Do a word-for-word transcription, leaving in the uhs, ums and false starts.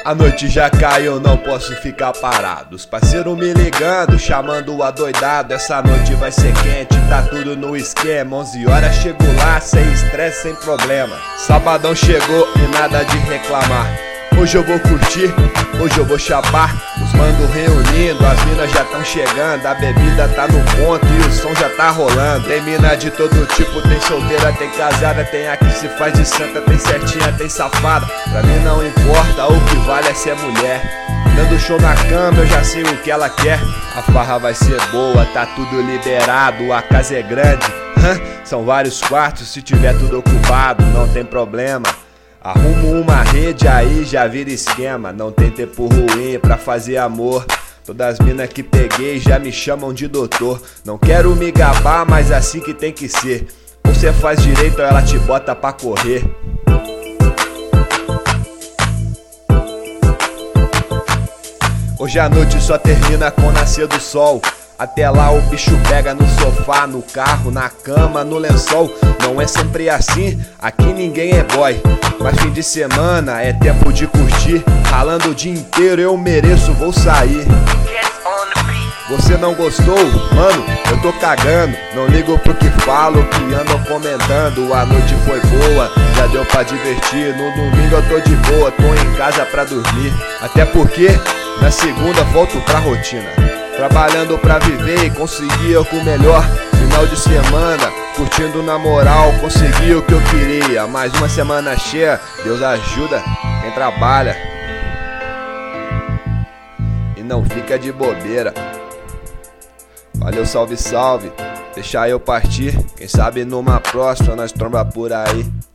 A noite já caiu, não posso ficar parado. Os parceiros me ligando, chamando o adoidado. Essa noite vai ser quente, tá tudo no esquema. Onze horas chego lá, sem estresse, sem problema. Sabadão chegou e nada de reclamar. Hoje eu vou curtir, hoje eu vou chapar. Os mando reunindo, as minas já tão chegando. A bebida tá no ponto e o som já tá rolando. Tem mina de todo tipo, tem solteira, tem casada. Tem a que se faz de santa, tem certinha, tem safada. Pra mim não importa, o que vale é ser mulher. Dando show na cama, eu já sei o que ela quer. A farra vai ser boa, tá tudo liberado. A casa é grande, hã? São vários quartos, se tiver tudo ocupado, não tem problema. Arrumo uma rede, aí já vira esquema. Não tem tempo ruim pra fazer amor. Todas as minas que peguei já me chamam de doutor. Não quero me gabar, mas assim que tem que ser. Ou cê faz direito ou ela te bota pra correr. Hoje a noite só termina com o nascer do sol. Até lá o bicho pega no sofá, no carro, na cama, no lençol. Não é sempre assim, aqui ninguém é boy. Mas fim de semana é tempo de curtir. Ralando o dia inteiro eu mereço, vou sair. Você não gostou? Mano, eu tô cagando. Não ligo pro que falo, que andam comentando. A noite foi boa, já deu pra divertir. No domingo eu tô de boa, tô em casa pra dormir. Até porque na segunda volto pra rotina. Trabalhando pra viver e conseguir o melhor. Final de semana, curtindo na moral, consegui o que eu queria. Mais uma semana cheia, Deus ajuda quem trabalha. E não fica de bobeira. Valeu, salve, salve. Deixa eu partir, quem sabe numa próxima nós tromba por aí.